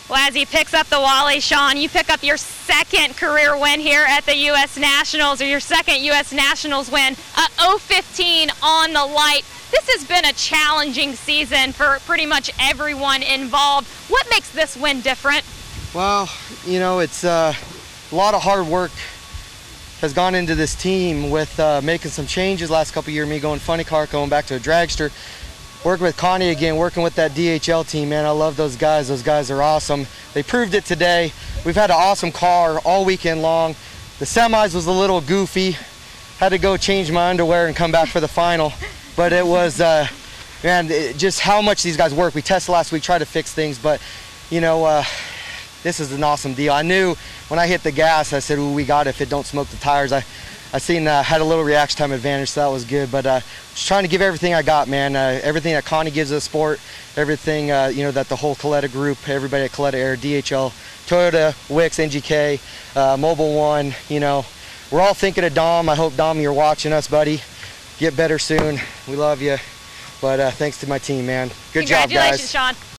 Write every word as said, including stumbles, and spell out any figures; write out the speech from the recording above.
Well, as he picks up the Wally, Sean, you pick up your second career win here at the U S Nationals, or your second U S Nationals win, uh, oh fifteen on the light. This has been a challenging season for pretty much everyone involved. What makes this win different? Well, you know, it's uh, a lot of hard work has gone into this team with uh, making some changes last couple of years, me going funny car, going back to a dragster. Working with Connie again, working with that D H L team, man, I love those guys. Those guys are awesome. They proved it today. We've had an awesome car all weekend long. The semis was a little goofy. Had to go change my underwear and come back for the final. But it was, uh, man, it, just how much these guys work. We tested last week, tried to fix things, but, you know, uh, this is an awesome deal. I knew when I hit the gas, I said, ooh, we got it if it don't smoke the tires. I, I seen, uh, had a little reaction time advantage, so that was good. But uh, just trying to give everything I got, man. Uh, everything that Connie gives us sport, everything, uh, you know, that the whole Coletta group, everybody at Coletta Air, D H L, Toyota, Wix, N G K, uh, Mobile One, you know, we're all thinking of Dom. I hope, Dom, you're watching us, buddy. Get better soon. We love you. But uh, thanks to my team, man. Good job, guys. Congratulations, Sean.